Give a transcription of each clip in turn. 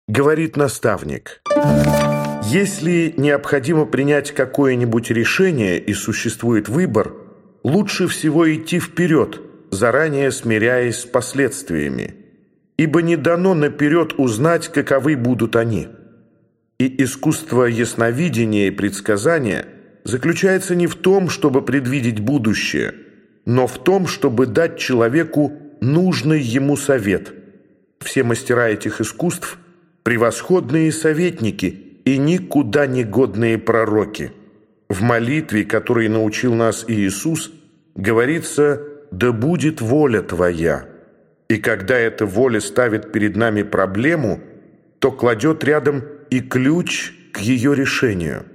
Говорит наставник: если необходимо принять какое-нибудь решение и существует выбор, лучше всего идти вперед, заранее смиряясь с последствиями, ибо не дано наперед узнать, каковы будут они. И искусство ясновидения и предсказания заключается не в том, чтобы предвидеть будущее, но в том, чтобы дать человеку нужный ему совет. Все мастера этих искусств – превосходные советники и никуда не годные пророки. В молитве, которой научил нас Иисус, говорится: «Да будет воля Твоя». И когда эта воля ставит перед нами проблему, то кладет рядом и ключ к ее решению.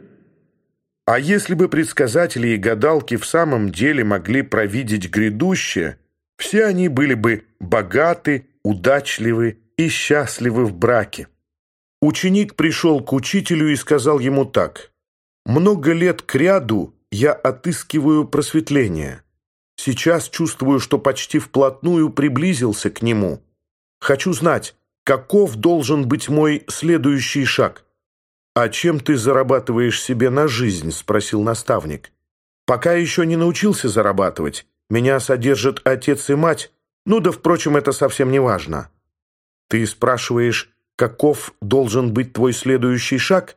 А если бы предсказатели и гадалки в самом деле могли провидеть грядущее, все они были бы богаты, удачливы и счастливы в браке. Ученик пришел к учителю и сказал ему так: «Много лет кряду я отыскиваю просветление. Сейчас чувствую, что почти вплотную приблизился к нему. Хочу знать, каков должен быть мой следующий шаг». «А чем ты зарабатываешь себе на жизнь?» – спросил наставник. «Пока еще не научился зарабатывать. Меня содержат отец и мать. Ну да, впрочем, это совсем не важно». «Ты спрашиваешь, каков должен быть твой следующий шаг?»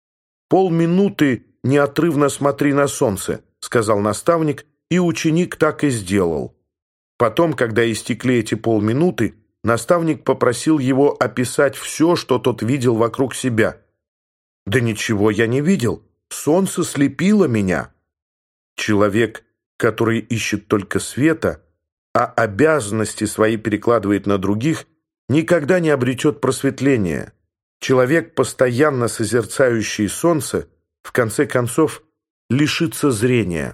«Полминуты неотрывно смотри на солнце», — сказал наставник, и ученик так и сделал. Потом, когда истекли эти полминуты, наставник попросил его описать все, что тот видел вокруг себя. «Да ничего я не видел. Солнце слепило меня». Человек, который ищет только света, а обязанности свои перекладывает на других, никогда не обретет просветления. Человек, постоянно созерцающий солнце, в конце концов лишится зрения.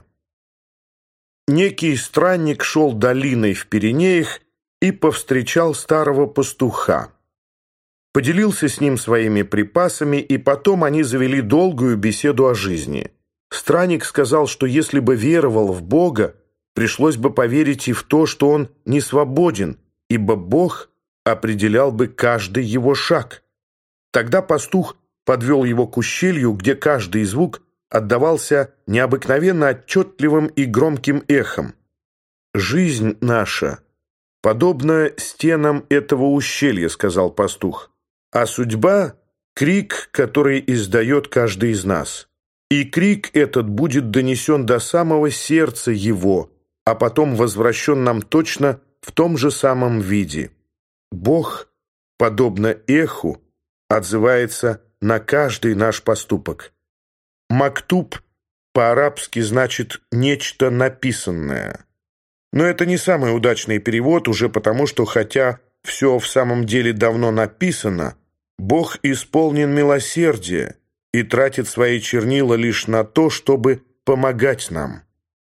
Некий странник шел долиной в Пиренеях и повстречал старого пастуха. Поделился с ним своими припасами, и потом они завели долгую беседу о жизни. Странник сказал, что если бы веровал в Бога, пришлось бы поверить и в то, что он не свободен, ибо Бог определял бы каждый его шаг. Тогда пастух подвел его к ущелью, где каждый звук отдавался необыкновенно отчетливым и громким эхом. «Жизнь наша подобна стенам этого ущелья», — сказал пастух, «а судьба — крик, который издает каждый из нас. И крик этот будет донесен до самого сердца его, а потом возвращен нам точно в том же самом виде. Бог, подобно эху, отзывается на каждый наш поступок». «Мактуб» по-арабски значит «нечто написанное». Но это не самый удачный перевод, уже потому, что хотя все в самом деле давно написано, Бог исполнен милосердия и тратит свои чернила лишь на то, чтобы помогать нам.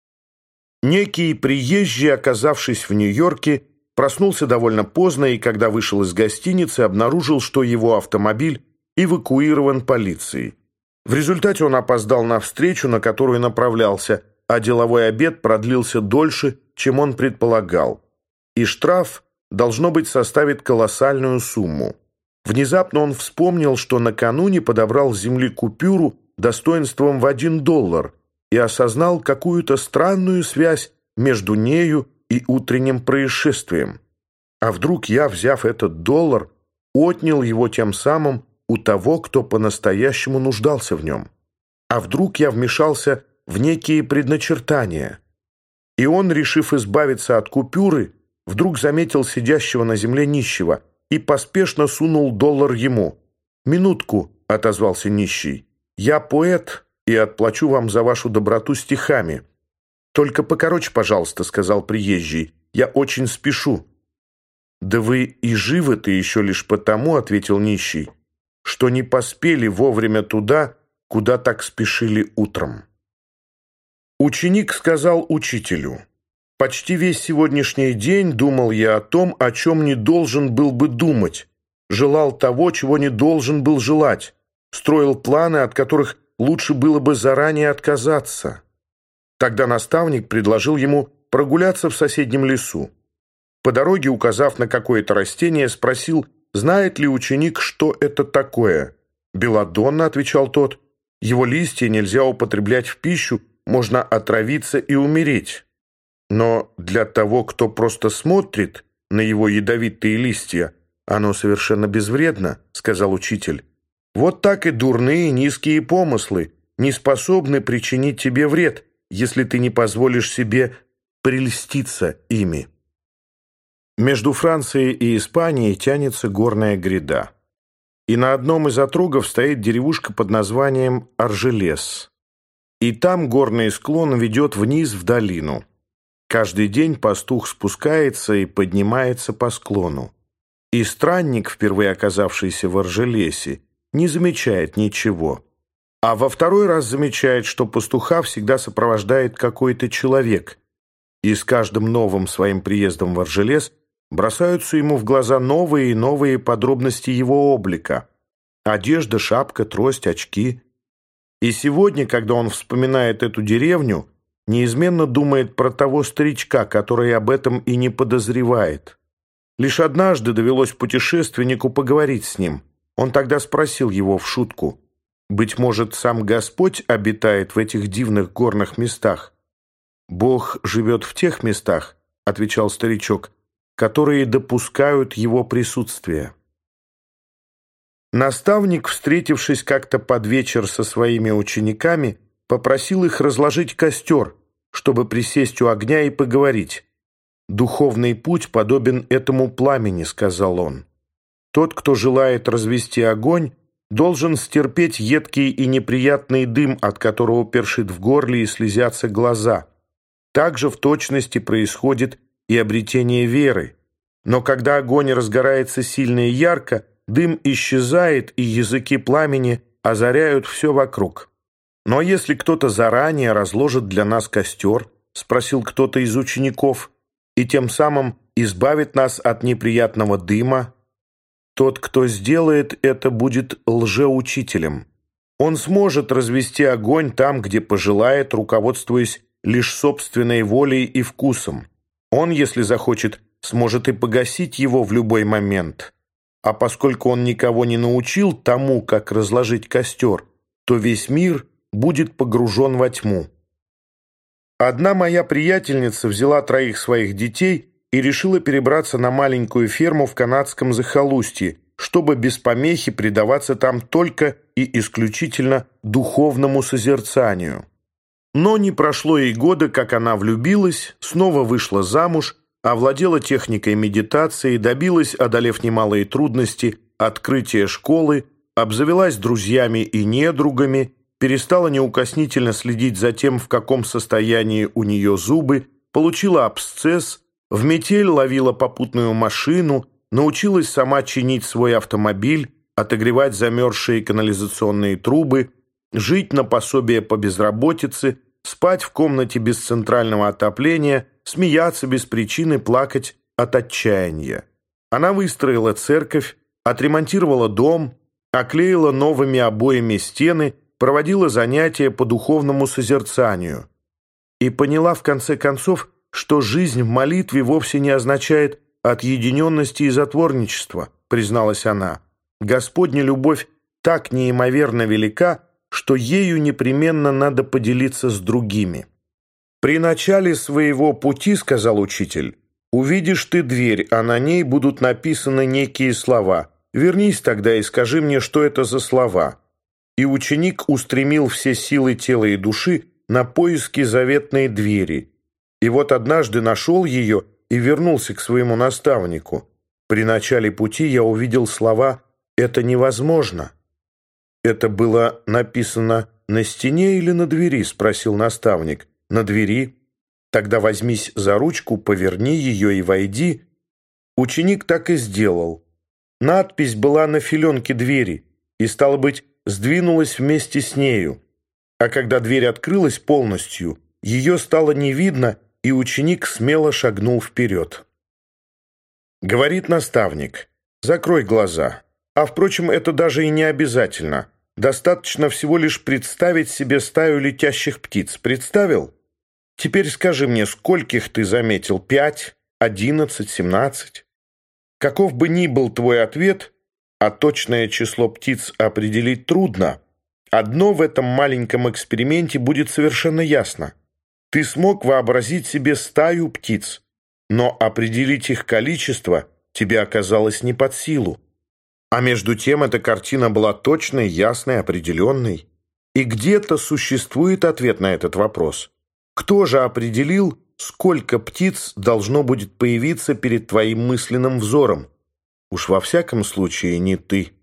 Некий приезжий, оказавшись в Нью-Йорке, проснулся довольно поздно и, когда вышел из гостиницы, обнаружил, что его автомобиль эвакуирован полицией. В результате он опоздал на встречу, на которую направлялся, а деловой обед продлился дольше, чем он предполагал. И штраф, должно быть, составит колоссальную сумму. Внезапно он вспомнил, что накануне подобрал с земли купюру достоинством в $1 и осознал какую-то странную связь между нею и утренним происшествием. А вдруг я, взяв этот $1, отнял его тем самым у того, кто по-настоящему нуждался в нем? А вдруг я вмешался в некие предначертания? И он, решив избавиться от купюры, вдруг заметил сидящего на земле нищего и поспешно сунул $1 ему. «Минутку», — отозвался нищий, — «я поэт и отплачу вам за вашу доброту стихами». «Только покороче, пожалуйста», — сказал приезжий, — «я очень спешу». «Да вы и живы-то еще лишь потому», — ответил нищий, — «что не поспели вовремя туда, куда так спешили утром». Ученик сказал учителю: «Почти весь сегодняшний день думал я о том, о чем не должен был бы думать, желал того, чего не должен был желать, строил планы, от которых лучше было бы заранее отказаться». Тогда наставник предложил ему прогуляться в соседнем лесу. По дороге, указав на какое-то растение, спросил, знает ли ученик, что это такое. «Белладонна», — отвечал тот, — «его листья нельзя употреблять в пищу, можно отравиться и умереть». Но для того, кто просто смотрит на его ядовитые листья, оно совершенно безвредно, — сказал учитель. Вот так и дурные низкие помыслы не способны причинить тебе вред, если ты не позволишь себе прельститься ими. Между Францией и Испанией тянется горная гряда. И на одном из отрогов стоит деревушка под названием Аржелес. И там горный склон ведет вниз в долину. Каждый день пастух спускается и поднимается по склону. И странник, впервые оказавшийся в Аржелесе, не замечает ничего. А во второй раз замечает, что пастуха всегда сопровождает какой-то человек. И с каждым новым своим приездом в Аржелес бросаются ему в глаза новые и новые подробности его облика. Одежда, шапка, трость, очки. И сегодня, когда он вспоминает эту деревню, неизменно думает про того старичка, который об этом и не подозревает. Лишь однажды довелось путешественнику поговорить с ним. Он тогда спросил его в шутку: «Быть может, сам Господь обитает в этих дивных горных местах?» «Бог живет в тех местах, — отвечал старичок, — которые допускают его присутствие». Наставник, встретившись как-то под вечер со своими учениками, попросил их разложить костер, чтобы присесть у огня и поговорить. «Духовный путь подобен этому пламени, — сказал он. Тот, кто желает развести огонь, должен стерпеть едкий и неприятный дым, от которого першит в горле и слезятся глаза. Так же в точности происходит и обретение веры. Но когда огонь разгорается сильно и ярко, дым исчезает, и языки пламени озаряют все вокруг. «Но если кто-то заранее разложит для нас костер, — спросил кто-то из учеников, — и тем самым избавит нас от неприятного дыма, тот, кто сделает это, будет лжеучителем. Он сможет развести огонь там, где пожелает, руководствуясь лишь собственной волей и вкусом. Он, если захочет, сможет и погасить его в любой момент. А поскольку он никого не научил тому, как разложить костер, то весь мир будет погружен во тьму. Одна моя приятельница взяла 3 своих детей и решила перебраться на маленькую ферму в канадском захолустье, чтобы без помехи предаваться там только и исключительно духовному созерцанию. Но не прошло и года, как она влюбилась, снова вышла замуж, овладела техникой медитации, добилась, одолев немалые трудности, открытия школы, обзавелась друзьями и недругами, перестала неукоснительно следить за тем, в каком состоянии у нее зубы, получила абсцесс, в метель ловила попутную машину, научилась сама чинить свой автомобиль, отогревать замерзшие канализационные трубы, жить на пособие по безработице, спать в комнате без центрального отопления, смеяться без причины, плакать от отчаяния. Она выстроила церковь, отремонтировала дом, оклеила новыми обоями стены, проводила занятия по духовному созерцанию и поняла, в конце концов, что жизнь в молитве вовсе не означает отъединенности и затворничества, призналась она. Господня любовь так неимоверно велика, что ею непременно надо поделиться с другими. «При начале своего пути, — сказал учитель, — увидишь ты дверь, а на ней будут написаны некие слова. Вернись тогда и скажи мне, что это за слова». И ученик устремил все силы тела и души на поиски заветной двери. И вот однажды нашел ее и вернулся к своему наставнику. «При начале пути я увидел слова «это невозможно». «Это было написано на стене или на двери?» — спросил наставник. «На двери». «Тогда возьмись за ручку, поверни ее и войди». Ученик так и сделал. Надпись была на филенке двери и, стало быть, сдвинулась вместе с нею. А когда дверь открылась полностью, ее стало не видно, и ученик смело шагнул вперед. Говорит наставник: «Закрой глаза». А, впрочем, это даже и не обязательно. Достаточно всего лишь представить себе стаю летящих птиц. Представил? Теперь скажи мне, скольких ты заметил? 5, 11, 17? Каков бы ни был твой ответ, а точное число птиц определить трудно, одно в этом маленьком эксперименте будет совершенно ясно. Ты смог вообразить себе стаю птиц, но определить их количество тебе оказалось не под силу. А между тем эта картина была точной, ясной, определенной. И где-то существует ответ на этот вопрос. Кто же определил, сколько птиц должно будет появиться перед твоим мысленным взором? Уж во всяком случае не ты.